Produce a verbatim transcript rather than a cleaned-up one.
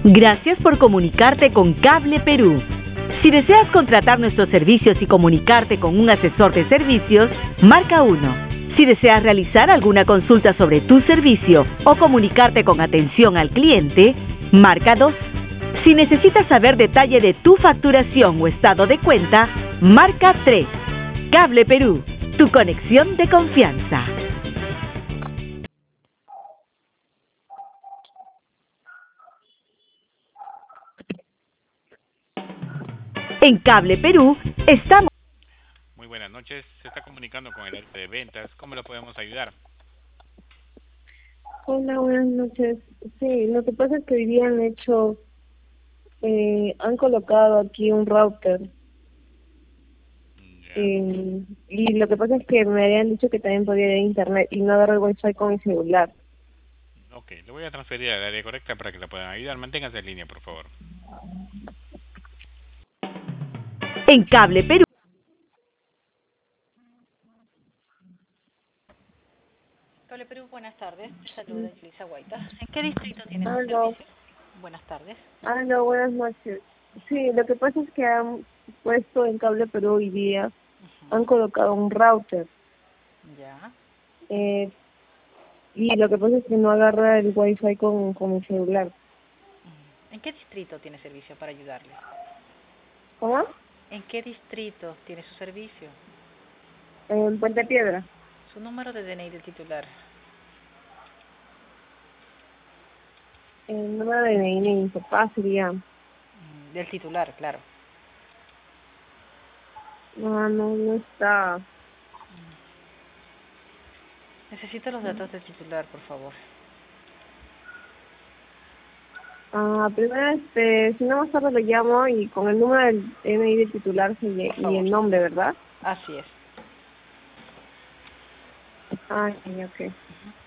Gracias por comunicarte con Cable Perú. Si deseas contratar nuestros servicios y comunicarte con un asesor de servicios, marca uno. Si deseas realizar alguna consulta sobre tu servicio o comunicarte con atención al cliente, marca dos. Si necesitas saber detalle de tu facturación o estado de cuenta, marca tres. Cable Perú, tu conexión de confianza. En Cable Perú estamos... Muy buenas noches, se está comunicando con el área de ventas, ¿cómo lo podemos ayudar? Hola, buenas noches. Sí, lo que pasa es que hoy día han hecho, eh, han colocado aquí un router. Ya. Eh, y lo que pasa es que me habían dicho que también podía ir a internet y no agarro el wifi con mi celular. Ok, le voy a transferir al área correcta para que la puedan ayudar. Manténgase en línea, por favor. En Cable Perú. Cable Perú, buenas tardes. Saluda Elisa Guaita. ¿En qué distrito tiene su Aló, servicio? Buenas tardes. aló, buenas noches. Sí, lo que pasa es que han puesto en Cable Perú hoy día, Uh-huh. han colocado un router. Ya. Eh, y lo que pasa es que no agarra el wifi con, con mi celular. Uh-huh. ¿En qué distrito tiene servicio para ayudarle? ¿Cómo? ¿En qué distrito tiene su servicio? En Puente Piedra. Su número de D N I del titular. El número de D N I de mi papá sería... Mm, Del titular, claro. No, no, no está. Necesito los datos del titular, por favor. Ah, primero, este, si no más tarde lo llamo y con el número del D N I del titular y, Por y favor. el nombre, ¿verdad? Así es. Ah, sí, ok. Uh-huh.